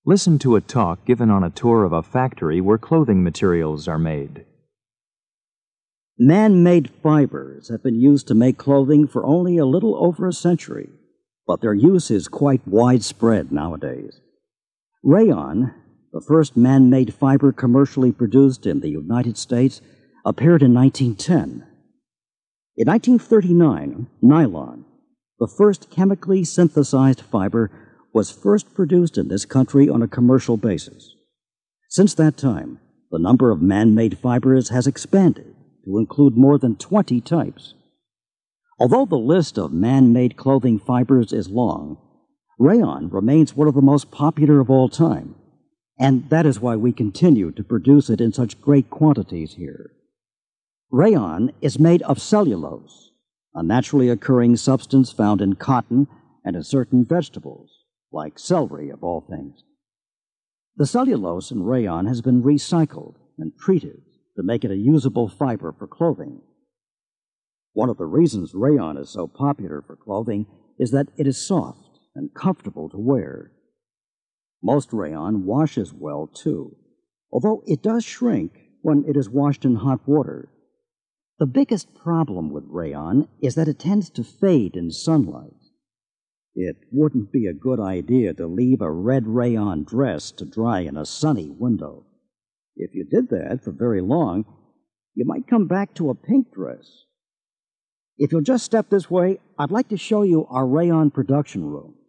Listen to a talk given on a tour of a factory where clothing materials are made. Man-made fibers have been used to make clothing for only a little over a century, but their use is quite widespread nowadays. Rayon, the first man-made fiber commercially produced in the United States, appeared in 1910. In 1939, nylon, the first chemically synthesized fiber, was first produced in this country on a commercial basis. Since that time, the number of man-made fibers has expanded to include more than 20 types. Although the list of man-made clothing fibers is long, rayon remains one of the most popular of all time, and that is why we continue to produce it in such great quantities here. Rayon is made of cellulose, a naturally occurring substance found in cotton and in certain vegetables, like celery of all things. The cellulose in rayon has been recycled and treated to make it a usable fiber for clothing. One of the reasons rayon is so popular for clothing is that it is soft and comfortable to wear. Most rayon washes well, too, although it does shrink when it is washed in hot water. The biggest problem with rayon is that it tends to fade in sunlight. It wouldn't be a good idea to leave a red rayon dress to dry in a sunny window. If you did that for very long, you might come back to a pink dress. If you'll just step this way, I'd like to show you our rayon production room.